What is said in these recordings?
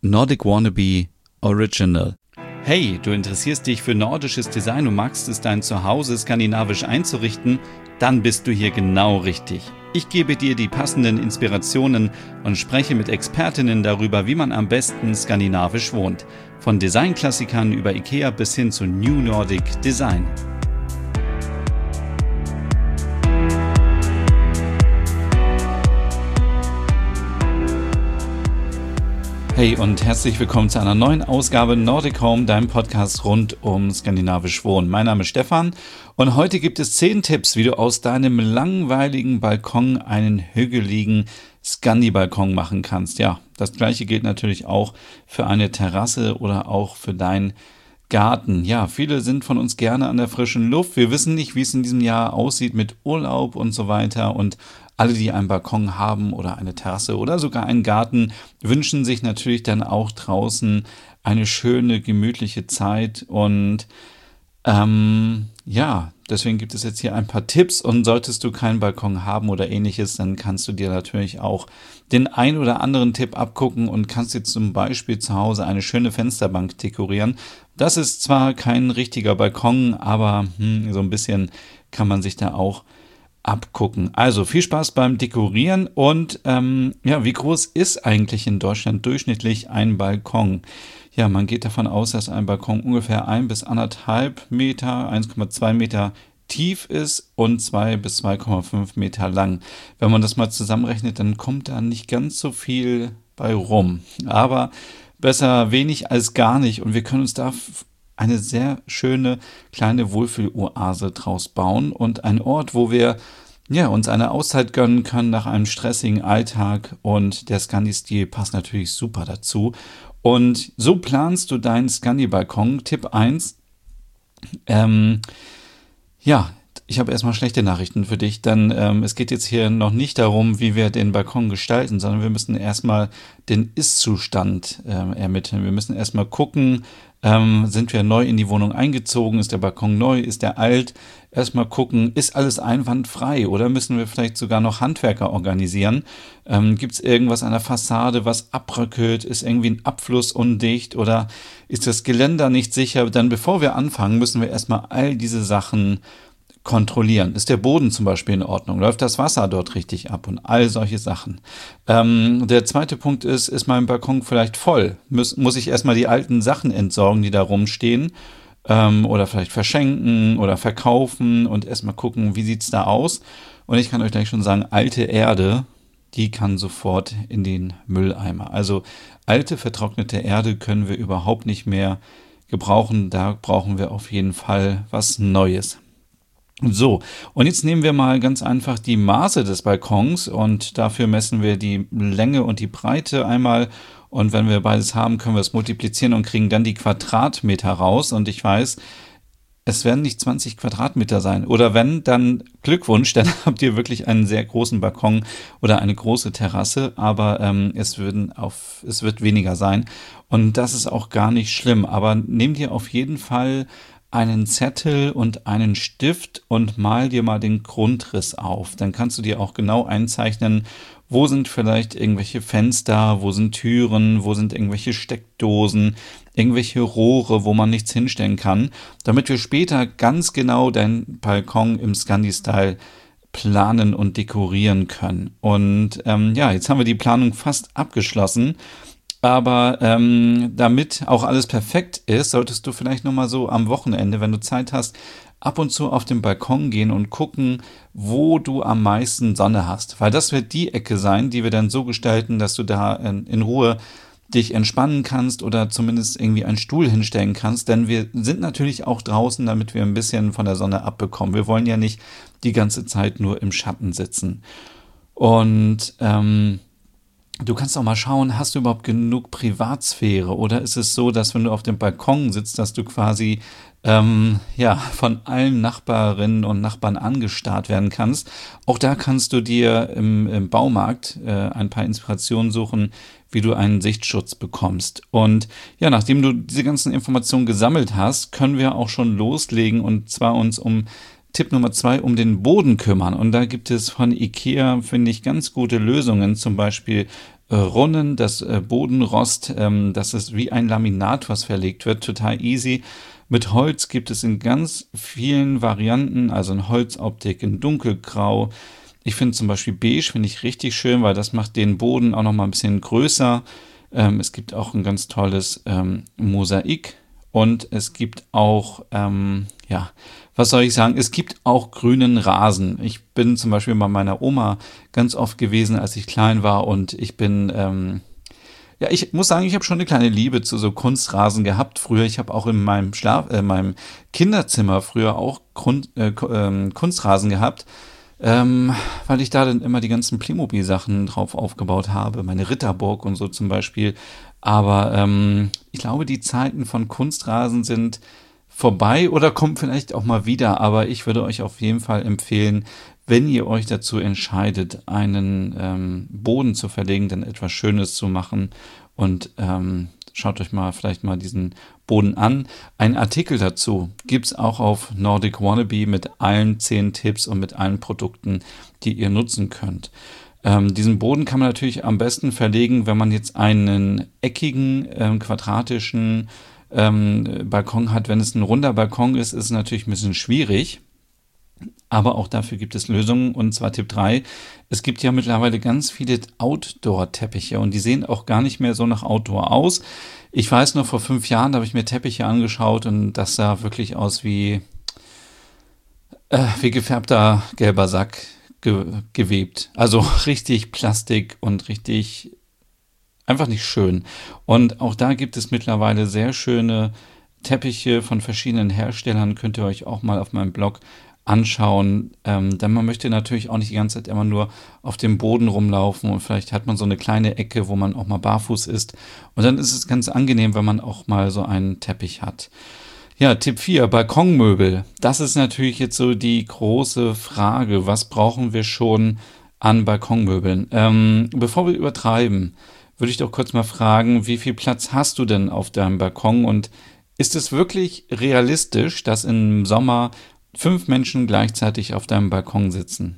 Nordic Wannabe Original. Hey, du interessierst dich für nordisches Design und magst es, dein Zuhause skandinavisch einzurichten? Dann bist du hier genau richtig. Ich gebe dir die passenden Inspirationen und spreche mit Expertinnen darüber, wie man am besten skandinavisch wohnt. Von Designklassikern über IKEA bis hin zu New Nordic Design. Hey und herzlich willkommen zu einer neuen Ausgabe Nordic Home, deinem Podcast rund um skandinavisch Wohnen. Mein Name ist Stefan und heute gibt es 10 Tipps, wie du aus deinem langweiligen Balkon einen hügeligen Scandi-Balkon machen kannst. Ja, das gleiche gilt natürlich auch für eine Terrasse oder auch für deinen Garten. Ja, viele sind von uns gerne an der frischen Luft. Wir wissen nicht, wie es in diesem Jahr aussieht mit Urlaub und so weiter, und alle, die einen Balkon haben oder eine Terrasse oder sogar einen Garten, wünschen sich natürlich dann auch draußen eine schöne, gemütliche Zeit. Und deswegen gibt es jetzt hier ein paar Tipps. Und solltest du keinen Balkon haben oder ähnliches, dann kannst du dir natürlich auch den ein oder anderen Tipp abgucken und kannst dir zum Beispiel zu Hause eine schöne Fensterbank dekorieren. Das ist zwar kein richtiger Balkon, aber so ein bisschen kann man sich da auch abgucken. Also viel Spaß beim Dekorieren. Und wie groß ist eigentlich in Deutschland durchschnittlich ein Balkon? Ja, man geht davon aus, dass ein Balkon ungefähr 1 bis 1,5 Meter, 1,2 Meter tief ist und 2 bis 2,5 Meter lang. Wenn man das mal zusammenrechnet, dann kommt da nicht ganz so viel bei rum. Aber besser wenig als gar nicht. Und wir können uns da eine sehr schöne kleine Wohlfühloase draus bauen und ein Ort, wo wir uns eine Auszeit gönnen können nach einem stressigen Alltag, und der Scandi-Stil passt natürlich super dazu. Und so planst du deinen Scandi-Balkon. Tipp 1, ich habe erstmal schlechte Nachrichten für dich, denn es geht jetzt hier noch nicht darum, wie wir den Balkon gestalten, sondern wir müssen erstmal den Ist-Zustand ermitteln. Wir müssen erstmal gucken, sind wir neu in die Wohnung eingezogen, ist der Balkon neu, ist der alt? Erstmal gucken, ist alles einwandfrei oder müssen wir vielleicht sogar noch Handwerker organisieren? Gibt es irgendwas an der Fassade, was abbröckelt? Ist irgendwie ein Abfluss undicht oder ist das Geländer nicht sicher? Dann bevor wir anfangen, müssen wir erstmal all diese Sachen kontrollieren. Ist der Boden zum Beispiel in Ordnung? Läuft das Wasser dort richtig ab? Und all solche Sachen. Der zweite Punkt ist mein Balkon vielleicht voll? Muss ich erstmal die alten Sachen entsorgen, die da rumstehen? Oder vielleicht verschenken oder verkaufen und erstmal gucken, wie sieht's da aus? Und ich kann euch gleich schon sagen, alte Erde, die kann sofort in den Mülleimer. Also alte, vertrocknete Erde können wir überhaupt nicht mehr gebrauchen. Da brauchen wir auf jeden Fall was Neues. So, und jetzt nehmen wir mal ganz einfach die Maße des Balkons und dafür messen wir die Länge und die Breite einmal, und wenn wir beides haben, können wir es multiplizieren und kriegen dann die Quadratmeter raus, und ich weiß, es werden nicht 20 Quadratmeter sein, oder wenn, dann Glückwunsch, dann habt ihr wirklich einen sehr großen Balkon oder eine große Terrasse, aber es wird weniger sein, und das ist auch gar nicht schlimm, aber nehmt ihr auf jeden Fall einen Zettel und einen Stift und mal dir mal den Grundriss auf. Dann kannst du dir auch genau einzeichnen, wo sind vielleicht irgendwelche Fenster, wo sind Türen, wo sind irgendwelche Steckdosen, irgendwelche Rohre, wo man nichts hinstellen kann, damit wir später ganz genau deinen Balkon im Scandi-Style planen und dekorieren können. Und jetzt haben wir die Planung fast abgeschlossen. Aber damit auch alles perfekt ist, solltest du vielleicht nochmal so am Wochenende, wenn du Zeit hast, ab und zu auf den Balkon gehen und gucken, wo du am meisten Sonne hast. Weil das wird die Ecke sein, die wir dann so gestalten, dass du da in Ruhe dich entspannen kannst oder zumindest irgendwie einen Stuhl hinstellen kannst. Denn wir sind natürlich auch draußen, damit wir ein bisschen von der Sonne abbekommen. Wir wollen ja nicht die ganze Zeit nur im Schatten sitzen. Und du kannst auch mal schauen, hast du überhaupt genug Privatsphäre, oder ist es so, dass wenn du auf dem Balkon sitzt, dass du quasi von allen Nachbarinnen und Nachbarn angestarrt werden kannst. Auch da kannst du dir im Baumarkt ein paar Inspirationen suchen, wie du einen Sichtschutz bekommst. Und ja, nachdem du diese ganzen Informationen gesammelt hast, können wir auch schon loslegen, und zwar uns um Tipp Nummer 2, um den Boden kümmern. Und da gibt es von IKEA, finde ich, ganz gute Lösungen. Zum Beispiel Runnen, das Bodenrost, das ist wie ein Laminat, was verlegt wird, total easy. Mit Holz gibt es in ganz vielen Varianten, also in Holzoptik, in dunkelgrau. Ich finde zum Beispiel beige, finde ich richtig schön, weil das macht den Boden auch noch mal ein bisschen größer. Es gibt auch ein ganz tolles Mosaik und es gibt auch, ja, was soll ich sagen, es gibt auch grünen Rasen. Ich bin zum Beispiel bei meiner Oma ganz oft gewesen, als ich klein war und ich bin, ja, ich muss sagen, ich habe schon eine kleine Liebe zu so Kunstrasen gehabt früher. Ich habe auch in meinem Kinderzimmer früher auch Kunstrasen gehabt, weil ich da dann immer die ganzen Playmobil-Sachen drauf aufgebaut habe, meine Ritterburg und so zum Beispiel. Aber ich glaube, die Zeiten von Kunstrasen sind vorbei oder kommen vielleicht auch mal wieder. Aber ich würde euch auf jeden Fall empfehlen, wenn ihr euch dazu entscheidet, einen Boden zu verlegen, dann etwas Schönes zu machen und schaut euch mal vielleicht mal diesen Boden an. Ein Artikel dazu gibt's auch auf Nordic Wannabe mit allen 10 Tipps und mit allen Produkten, die ihr nutzen könnt. Diesen Boden kann man natürlich am besten verlegen, wenn man jetzt einen eckigen, quadratischen Balkon hat. Wenn es ein runder Balkon ist, ist es natürlich ein bisschen schwierig. Aber auch dafür gibt es Lösungen. Und zwar Tipp 3: Es gibt ja mittlerweile ganz viele Outdoor-Teppiche und die sehen auch gar nicht mehr so nach Outdoor aus. Ich weiß noch, vor 5 Jahren, da habe ich mir Teppiche angeschaut und das sah wirklich aus wie gefärbter gelber Sack gewebt. Also richtig Plastik und richtig einfach nicht schön. Und auch da gibt es mittlerweile sehr schöne Teppiche von verschiedenen Herstellern. Könnt ihr euch auch mal auf meinem Blog anschauen. Denn man möchte natürlich auch nicht die ganze Zeit immer nur auf dem Boden rumlaufen und vielleicht hat man so eine kleine Ecke, wo man auch mal barfuß ist. Und dann ist es ganz angenehm, wenn man auch mal so einen Teppich hat. Ja, Tipp 4: Balkonmöbel. Das ist natürlich jetzt so die große Frage. Was brauchen wir schon an Balkonmöbeln? Bevor wir übertreiben, würde ich doch kurz mal fragen, wie viel Platz hast du denn auf deinem Balkon und ist es wirklich realistisch, dass im Sommer 5 Menschen gleichzeitig auf deinem Balkon sitzen?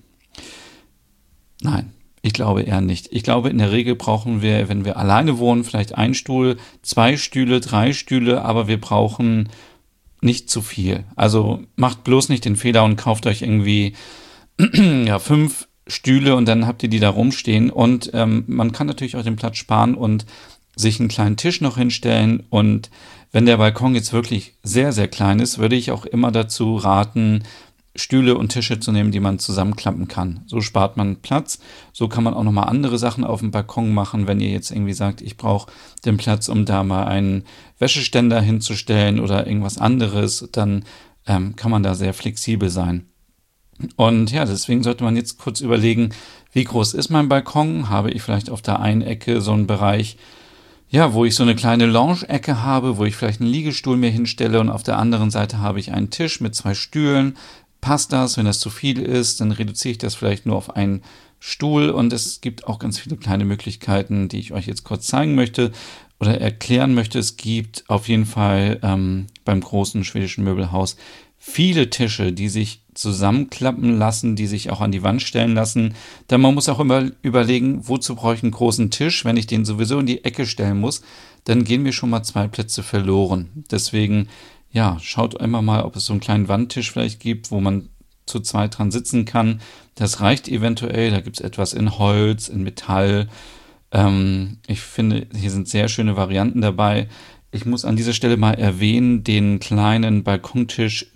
Nein, ich glaube eher nicht. Ich glaube, in der Regel brauchen wir, wenn wir alleine wohnen, vielleicht einen Stuhl, 2 Stühle, 3 Stühle, aber wir brauchen nicht zu viel. Also macht bloß nicht den Fehler und kauft euch irgendwie ja, 5 Stühle und dann habt ihr die da rumstehen. Und man kann natürlich auch den Platz sparen und sich einen kleinen Tisch noch hinstellen. Und wenn der Balkon jetzt wirklich sehr, sehr klein ist, würde ich auch immer dazu raten, Stühle und Tische zu nehmen, die man zusammenklappen kann. So spart man Platz. So kann man auch nochmal andere Sachen auf dem Balkon machen, wenn ihr jetzt irgendwie sagt, ich brauche den Platz, um da mal einen Wäscheständer hinzustellen oder irgendwas anderes, dann kann man da sehr flexibel sein. Und ja, deswegen sollte man jetzt kurz überlegen, wie groß ist mein Balkon? Habe ich vielleicht auf der einen Ecke so einen Bereich, ja, wo ich so eine kleine Lounge-Ecke habe, wo ich vielleicht einen Liegestuhl mir hinstelle und auf der anderen Seite habe ich einen Tisch mit 2 Stühlen. Passt das? Wenn das zu viel ist, dann reduziere ich das vielleicht nur auf einen Stuhl und es gibt auch ganz viele kleine Möglichkeiten, die ich euch jetzt kurz zeigen möchte oder erklären möchte. Es gibt auf jeden Fall beim großen schwedischen Möbelhaus viele Tische, die sich zusammenklappen lassen, die sich auch an die Wand stellen lassen. Denn man muss auch immer überlegen, wozu brauche ich einen großen Tisch? Wenn ich den sowieso in die Ecke stellen muss, dann gehen mir schon mal 2 Plätze verloren. Deswegen, ja, schaut immer mal, ob es so einen kleinen Wandtisch vielleicht gibt, wo man zu zweit dran sitzen kann. Das reicht eventuell. Da gibt es etwas in Holz, in Metall. Ich finde, hier sind sehr schöne Varianten dabei. Ich muss an dieser Stelle mal erwähnen, den kleinen Balkontisch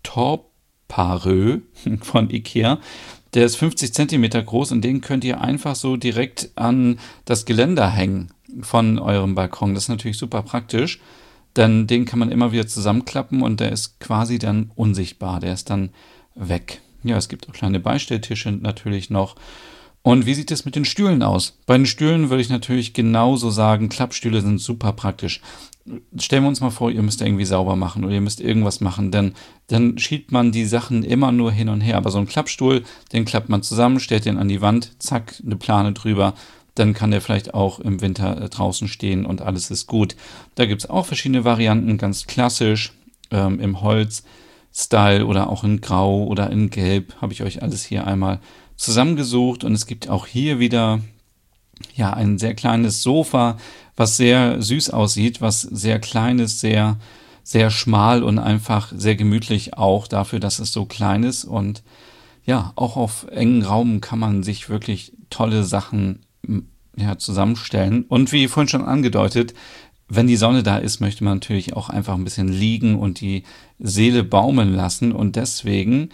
Torparö von Ikea. Der ist 50 Zentimeter groß und den könnt ihr einfach so direkt an das Geländer hängen von eurem Balkon. Das ist natürlich super praktisch, denn den kann man immer wieder zusammenklappen und der ist quasi dann unsichtbar. Der ist dann weg. Ja, es gibt auch kleine Beistelltische natürlich noch. Und wie sieht es mit den Stühlen aus? Bei den Stühlen würde ich natürlich genauso sagen, Klappstühle sind super praktisch. Stellen wir uns mal vor, ihr müsst irgendwie sauber machen oder ihr müsst irgendwas machen, denn dann schiebt man die Sachen immer nur hin und her. Aber so ein Klappstuhl, den klappt man zusammen, stellt den an die Wand, zack, eine Plane drüber. Dann kann der vielleicht auch im Winter draußen stehen und alles ist gut. Da gibt es auch verschiedene Varianten, ganz klassisch im Holz-Style oder auch in Grau oder in Gelb. Habe ich euch alles hier einmal zusammengesucht und es gibt auch hier wieder ja, ein sehr kleines Sofa, was sehr süß aussieht, was sehr klein ist, sehr, sehr schmal und einfach sehr gemütlich auch dafür, dass es so klein ist. Und ja, auch auf engen Raum kann man sich wirklich tolle Sachen ja, zusammenstellen. Und wie vorhin schon angedeutet, wenn die Sonne da ist, möchte man natürlich auch einfach ein bisschen liegen und die Seele baumeln lassen. Und deswegen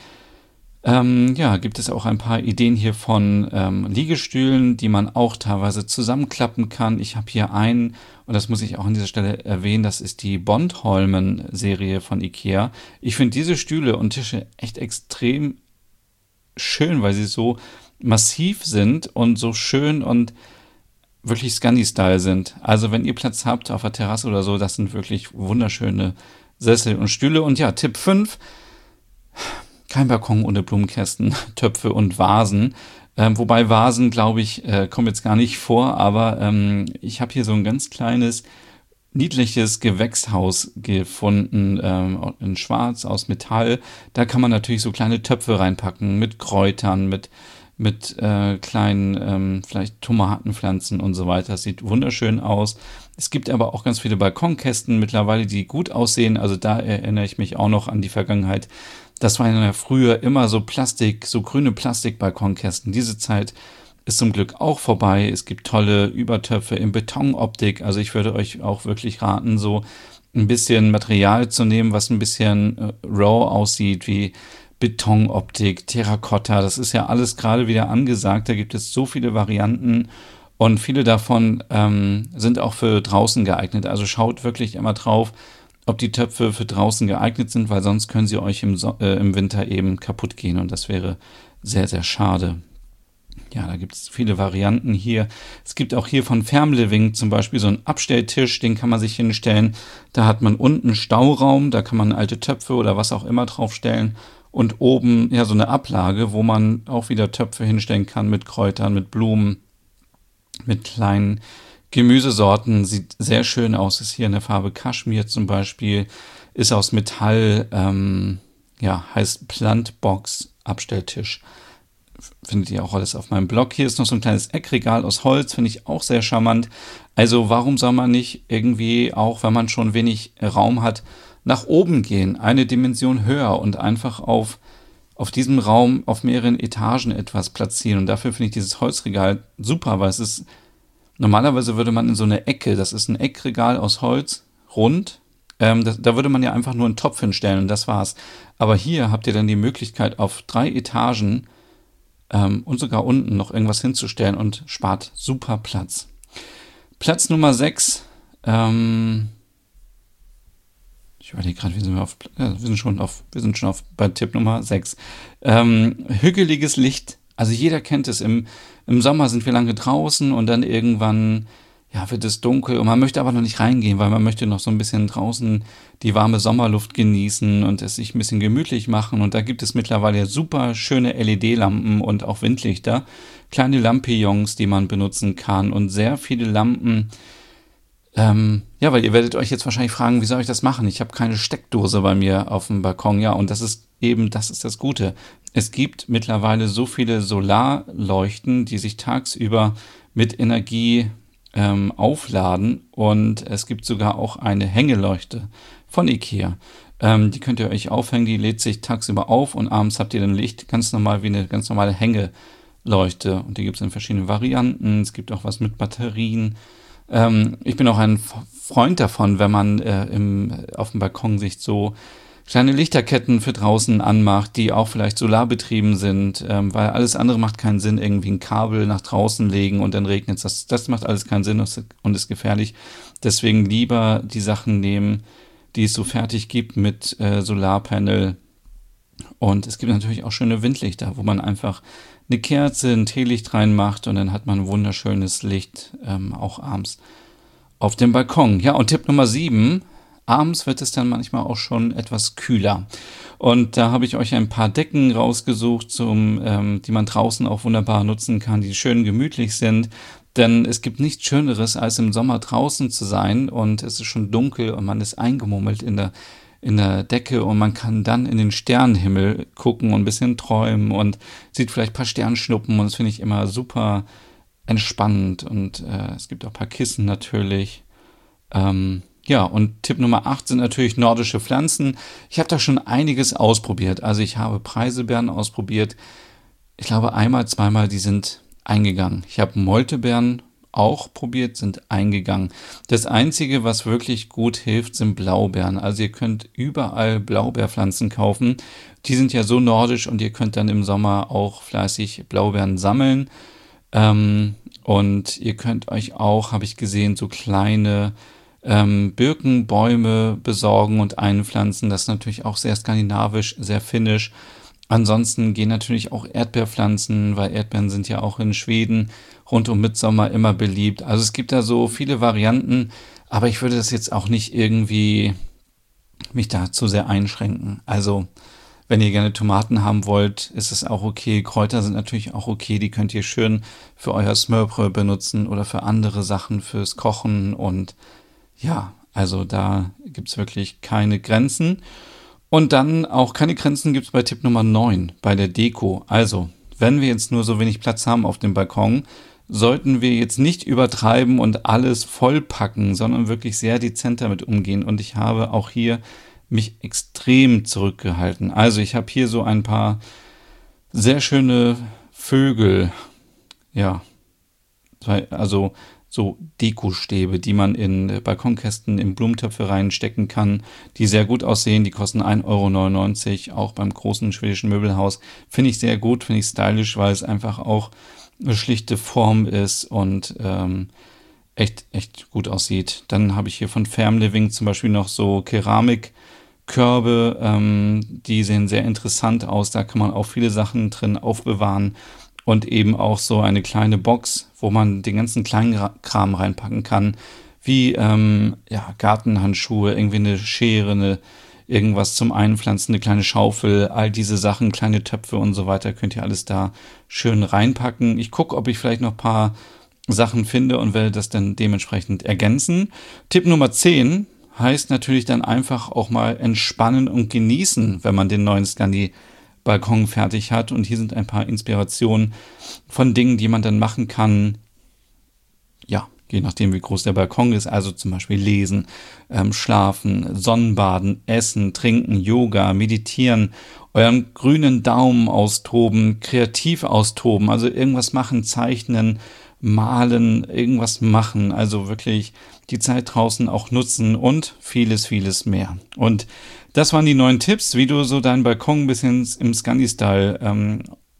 ja, gibt es auch ein paar Ideen hier von Liegestühlen, die man auch teilweise zusammenklappen kann. Ich habe hier einen, und das muss ich auch an dieser Stelle erwähnen, das ist die Bondholmen-Serie von IKEA. Ich finde diese Stühle und Tische echt extrem schön, weil sie so massiv sind und so schön und wirklich Scandi-Style sind. Also wenn ihr Platz habt auf der Terrasse oder so, das sind wirklich wunderschöne Sessel und Stühle. Und ja, Tipp 5: kein Balkon ohne Blumenkästen, Töpfe und Vasen. Wobei Vasen, glaube ich, kommen jetzt gar nicht vor, aber ich habe hier so ein ganz kleines, niedliches Gewächshaus gefunden, in Schwarz aus Metall. Da kann man natürlich so kleine Töpfe reinpacken mit Kräutern, mit kleinen, vielleicht Tomatenpflanzen und so weiter. Das sieht wunderschön aus. Es gibt aber auch ganz viele Balkonkästen mittlerweile, die gut aussehen. Also da erinnere ich mich auch noch an die Vergangenheit. Das waren ja früher immer so Plastik, so grüne Plastikbalkonkästen. Diese Zeit ist zum Glück auch vorbei. Es gibt tolle Übertöpfe in Betonoptik. Also ich würde euch auch wirklich raten, so ein bisschen Material zu nehmen, was ein bisschen raw aussieht, wie Betonoptik, Terrakotta. Das ist ja alles gerade wieder angesagt. Da gibt es so viele Varianten und viele davon sind auch für draußen geeignet. Also schaut wirklich immer drauf, ob die Töpfe für draußen geeignet sind, weil sonst können sie euch im Winter eben kaputt gehen und das wäre sehr, sehr schade. Ja, da gibt es viele Varianten hier. Es gibt auch hier von Famliving zum Beispiel so einen Abstelltisch, den kann man sich hinstellen. Da hat man unten Stauraum, da kann man alte Töpfe oder was auch immer draufstellen. Und oben ja so eine Ablage, wo man auch wieder Töpfe hinstellen kann mit Kräutern, mit Blumen, mit kleinen Gemüsesorten. Sieht sehr schön aus. Ist hier in der Farbe Kaschmir zum Beispiel. Ist aus Metall, ja, heißt Plantbox Abstelltisch. Findet ihr auch alles auf meinem Blog. Hier ist noch so ein kleines Eckregal aus Holz, finde ich auch sehr charmant. Also warum soll man nicht irgendwie, auch wenn man schon wenig Raum hat, nach oben gehen, eine Dimension höher und einfach auf diesem Raum auf mehreren Etagen etwas platzieren. Und dafür finde ich dieses Holzregal super, weil es ist, normalerweise würde man in so eine Ecke, das ist ein Eckregal aus Holz, rund, da würde man ja einfach nur einen Topf hinstellen und das war's. Aber hier habt ihr dann die Möglichkeit, auf 3 Etagen und sogar unten noch irgendwas hinzustellen und spart super Platz. Platz Nummer 6, ich überlege gerade, wir sind schon bei Tipp Nummer 6. Hügeliges Licht. Also jeder kennt es. Im Sommer sind wir lange draußen und dann irgendwann ja, wird es dunkel und man möchte aber noch nicht reingehen, weil man möchte noch so ein bisschen draußen die warme Sommerluft genießen und es sich ein bisschen gemütlich machen. Und da gibt es mittlerweile super schöne LED-Lampen und auch Windlichter, kleine Lampions, die man benutzen kann und sehr viele Lampen. Ja, weil ihr werdet euch jetzt wahrscheinlich fragen, wie soll ich das machen? Ich habe keine Steckdose bei mir auf dem Balkon. Ja, und das ist das Gute. Es gibt mittlerweile so viele Solarleuchten, die sich tagsüber mit Energie aufladen und es gibt sogar auch eine Hängeleuchte von IKEA. Die könnt ihr euch aufhängen, die lädt sich tagsüber auf und abends habt ihr dann Licht, ganz normal wie eine ganz normale Hängeleuchte. Und die gibt es in verschiedenen Varianten. Es gibt auch was mit Batterien. Ich bin auch ein Freund davon, wenn man auf dem Balkon sich so kleine Lichterketten für draußen anmacht, die auch vielleicht solarbetrieben sind, weil alles andere macht keinen Sinn, irgendwie ein Kabel nach draußen legen und dann regnet es. Das macht alles keinen Sinn und ist gefährlich. Deswegen lieber die Sachen nehmen, die es so fertig gibt mit Solarpanel. Und es gibt natürlich auch schöne Windlichter, wo man einfach eine Kerze, ein Teelicht reinmacht und dann hat man ein wunderschönes Licht, auch abends auf dem Balkon. Ja, und Tipp Nummer 7: abends wird es dann manchmal auch schon etwas kühler. Und da habe ich euch ein paar Decken rausgesucht, die man draußen auch wunderbar nutzen kann, die schön gemütlich sind. Denn es gibt nichts Schöneres, als im Sommer draußen zu sein und es ist schon dunkel und man ist eingemummelt in der Decke und man kann dann in den Sternenhimmel gucken und ein bisschen träumen und sieht vielleicht ein paar Sternschnuppen und das finde ich immer super entspannend und es gibt auch ein paar Kissen natürlich. Ja, und Tipp Nummer 8 sind natürlich nordische Pflanzen. Ich habe da schon einiges ausprobiert. Also ich habe Preiselbeeren ausprobiert. Ich glaube einmal, zweimal, die sind eingegangen. Ich habe Moltebeeren auch probiert, sind eingegangen. Das Einzige, was wirklich gut hilft, sind Blaubeeren. Also ihr könnt überall Blaubeerpflanzen kaufen. Die sind ja so nordisch und ihr könnt dann im Sommer auch fleißig Blaubeeren sammeln. Und ihr könnt euch auch, habe ich gesehen, so kleine Birkenbäume besorgen und einpflanzen. Das ist natürlich auch sehr skandinavisch, sehr finnisch. Ansonsten gehen natürlich auch Erdbeerpflanzen, weil Erdbeeren sind ja auch in Schweden rund um Mitsommer immer beliebt. Also es gibt da so viele Varianten, aber ich würde das jetzt auch nicht irgendwie mich da zu sehr einschränken. Also wenn ihr gerne Tomaten haben wollt, ist es auch okay. Kräuter sind natürlich auch okay, die könnt ihr schön für euer Smørbrød benutzen oder für andere Sachen, fürs Kochen und ja, also da gibt's wirklich keine Grenzen. Und dann auch keine Grenzen gibt's bei Tipp Nummer 9, bei der Deko. Also, wenn wir jetzt nur so wenig Platz haben auf dem Balkon, sollten wir jetzt nicht übertreiben und alles vollpacken, sondern wirklich sehr dezent damit umgehen. Und ich habe auch hier mich extrem zurückgehalten. Also ich habe hier so ein paar sehr schöne Vögel, ja, also so Dekostäbe, die man in Balkonkästen, in Blumentöpfe reinstecken kann, die sehr gut aussehen. Die kosten 1,99 €, auch beim großen schwedischen Möbelhaus. Finde ich sehr gut, finde ich stylisch, weil es einfach auch eine schlichte Form ist und echt gut aussieht. Dann habe ich hier von Farm Living zum Beispiel noch so Keramikkörbe, die sehen sehr interessant aus. Da kann man auch viele Sachen drin aufbewahren. Und eben auch so eine kleine Box, wo man den ganzen kleinen Kram reinpacken kann, wie Gartenhandschuhe, irgendwie eine Schere, irgendwas zum Einpflanzen, eine kleine Schaufel, all diese Sachen, kleine Töpfe und so weiter, könnt ihr alles da schön reinpacken. Ich gucke, ob ich vielleicht noch ein paar Sachen finde und werde das dann dementsprechend ergänzen. Tipp Nummer 10 heißt natürlich dann einfach auch mal entspannen und genießen, wenn man den neuen Scandi-Balkon fertig hat. Und hier sind ein paar Inspirationen von Dingen, die man dann machen kann. Ja, je nachdem, wie groß der Balkon ist. Also zum Beispiel lesen, schlafen, Sonnenbaden, essen, trinken, Yoga, meditieren, euren grünen Daumen austoben, kreativ austoben. Also irgendwas machen, zeichnen, malen, irgendwas machen. Also wirklich die Zeit draußen auch nutzen und vieles, vieles mehr. Und das waren die 9 Tipps, wie du so deinen Balkon ein bisschen im Scandi-Style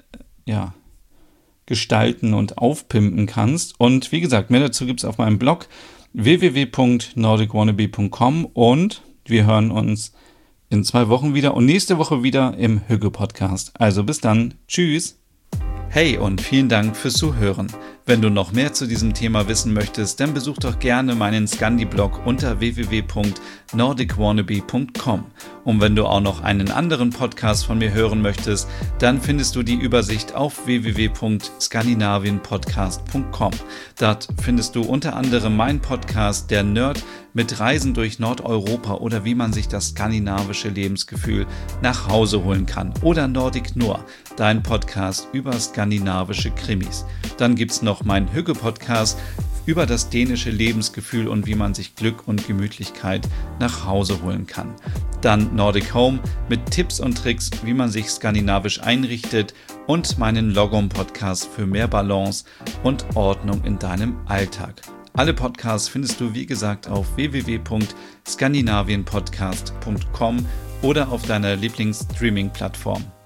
gestalten und aufpimpen kannst. Und wie gesagt, mehr dazu gibt's auf meinem Blog www.nordicwannabe.com und wir hören uns in 2 Wochen wieder und nächste Woche wieder im Hügge-Podcast. Also bis dann. Tschüss. Hey und vielen Dank fürs Zuhören. Wenn du noch mehr zu diesem Thema wissen möchtest, dann besuch doch gerne meinen Scandi-Blog unter www.nordicwannabe.com. Und wenn du auch noch einen anderen Podcast von mir hören möchtest, dann findest du die Übersicht auf www.skandinavienpodcast.com. Dort findest du unter anderem meinen Podcast Der Nerd mit Reisen durch Nordeuropa oder wie man sich das skandinavische Lebensgefühl nach Hause holen kann. Oder Nordic Noir, dein Podcast über skandinavische Krimis. Dann gibt's noch meinen Hügge-Podcast über das dänische Lebensgefühl und wie man sich Glück und Gemütlichkeit nach Hause holen kann. Dann Nordic Home mit Tipps und Tricks, wie man sich skandinavisch einrichtet und meinen Logom-Podcast für mehr Balance und Ordnung in deinem Alltag. Alle Podcasts findest du, wie gesagt, auf www.skandinavienpodcast.com oder auf deiner Lieblings-Streaming-Plattform.